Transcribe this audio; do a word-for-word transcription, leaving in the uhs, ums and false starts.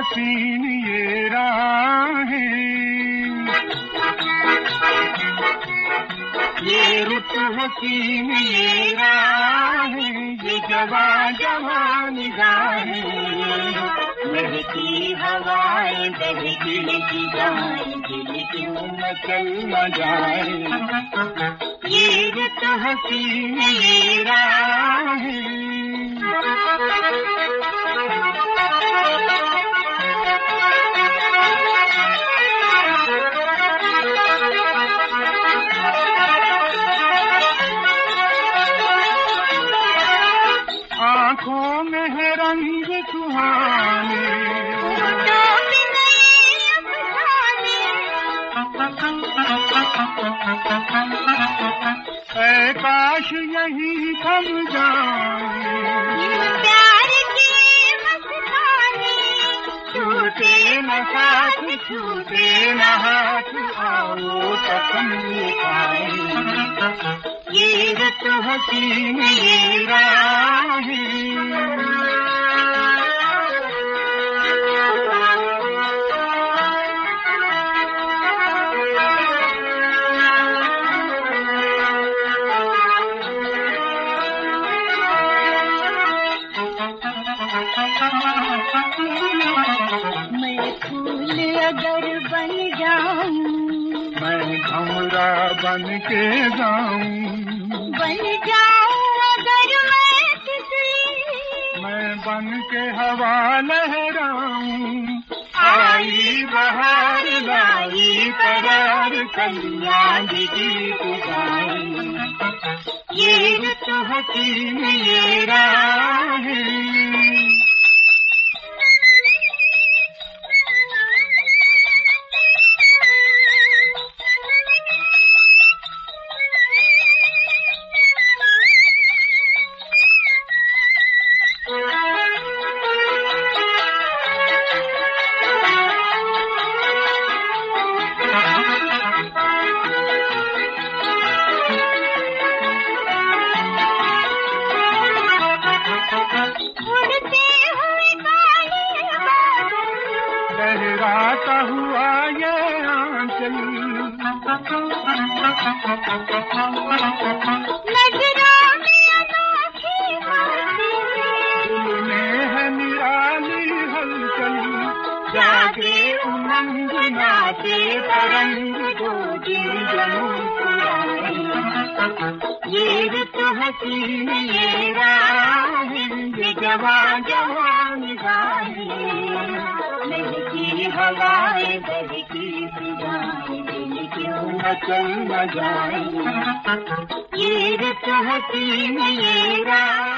हसीन ये राहें, ये रुत हसीन ये राहें, ये जवा जवा निगाहें, बहती हवाएं बहती की जाए, दिल क्यों न चल न जाए, ये रुत हसीन ये राहें। आँखों में है रंग सुहाने, ऐ काश यही थम जाए, प्यार के मस्ताने, छूटे न साथ छूटे न हाथ, आओ कसम खाए, ये रुत हसीन ये राहें। मैं फूल अगर बन जाऊं, मैं भंवरा बन के गाऊं, बन जाऊं अगर मैं तितली, मैं बन के हवा लहराऊं, आई बहार लाई करार कलियां गीत गाऊं, ये रुत हसीन ये राहें। लहराता हुआ ये आंचल, नजरों में अनोखी बातें, दिल में है निराली हलचल, जागे उमंग नाचे तरंग दो दिल जनूं पुराने, ये रुत हसीन ये राहें, ये जवा जवा निगाहें, बहती हवाएं बहती फिजाएं, दिल क्यों न चल न जाए, ये रुत हसीन ये राहें।